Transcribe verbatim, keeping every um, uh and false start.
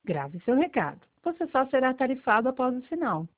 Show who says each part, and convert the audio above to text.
Speaker 1: Grave seu recado. Você só será tarifado após o sinal.